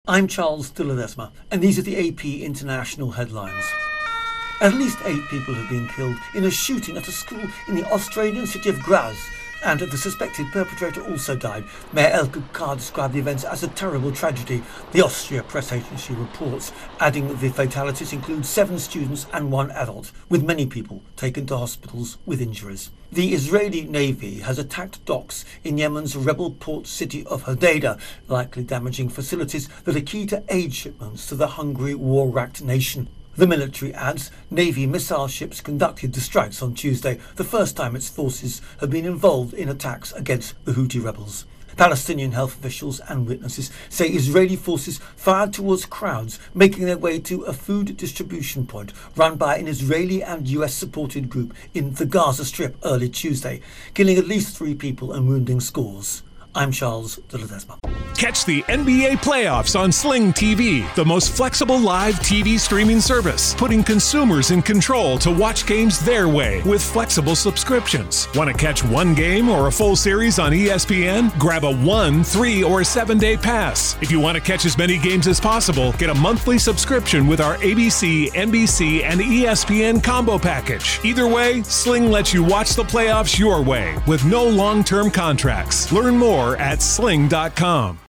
I'm Charles de Ledesma, and these are the AP International headlines. At least 8 people have been killed in a shooting at a school in the Australian city of Graz, and the suspected perpetrator also died. Mayor Elke Kar described the events as a terrible tragedy, the Austria press agency reports, adding that the fatalities include 7 students and 1 adult, with many people taken to hospitals with injuries. The Israeli Navy has attacked docks in Yemen's rebel port city of Hodeidah, likely damaging facilities that are key to aid shipments to the hungry, war-racked nation. The military adds Navy missile ships conducted the strikes on Tuesday, the first time its forces have been involved in attacks against the Houthi rebels. Palestinian health officials and witnesses say Israeli forces fired towards crowds making their way to a food distribution point run by an Israeli and US-supported group in the Gaza Strip early Tuesday, killing at least 3 people and wounding scores. I'm Charles de Ledesma. Catch the NBA playoffs on Sling TV, the most flexible live TV streaming service, putting consumers in control to watch games their way with flexible subscriptions. Want to catch one game or a full series on ESPN? Grab a 1, 3, or 7-day pass. If you want to catch as many games as possible, get a monthly subscription with our ABC, NBC, and ESPN combo package. Either way, Sling lets you watch the playoffs your way with no long-term contracts. Learn more at sling.com.